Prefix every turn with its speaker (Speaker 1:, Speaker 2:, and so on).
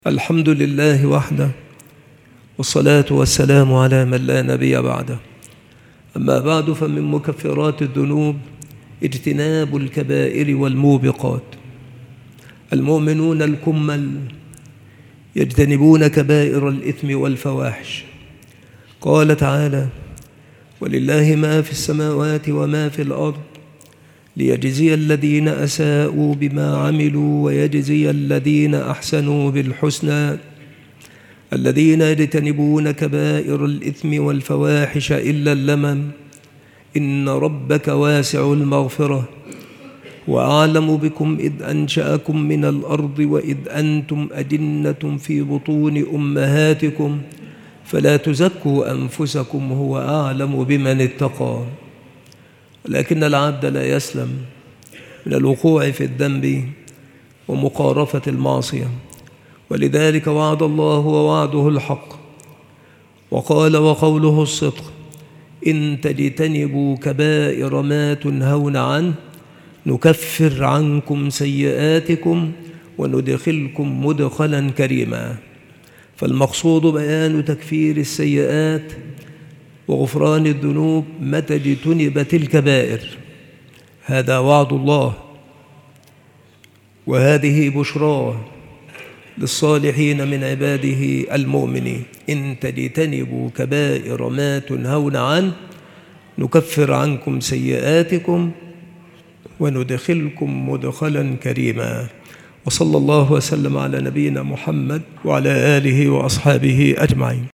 Speaker 1: الحمد لله وحده، والصلاة والسلام على من لا نبي بعده. أما بعد، فمن مكفرات الذنوب اجتناب الكبائر والموبقات. المؤمنون الكمل يجتنبون كبائر الإثم والفواحش. قال تعالى: ولله ما في السماوات وما في الأرض ليجزي الذين أساءوا بما عملوا ويجزي الذين أحسنوا بالحسنى الذين يجتنبون كبائر الإثم والفواحش إلا اللمم إن ربك واسع المغفرة وأعلم بكم إذ أنشأكم من الأرض وإذ أنتم أجنة في بطون أمهاتكم فلا تزكوا أنفسكم هو أعلم بمن اتقى. ولكن العبد لا يسلم من الوقوع في الذنب ومقارفة المعصية، ولذلك وعد الله ووعده الحق، وقال وقوله الصدق: إن تجتنبوا كبائر ما تنهون عنه نكفر عنكم سيئاتكم وندخلكم مدخلا كريما. فالمقصود بيان تكفير السيئات وغفران الذنوب متى اجتنبت الكبائر. هذا وعد الله، وهذه بشراه للصالحين من عباده المؤمنين: إن تجتنبوا كبائر ما تنهون عنه نكفر عنكم سيئاتكم وندخلكم مدخلا كريما. وصلى الله وسلم على نبينا محمد وعلى آله وأصحابه أجمعين.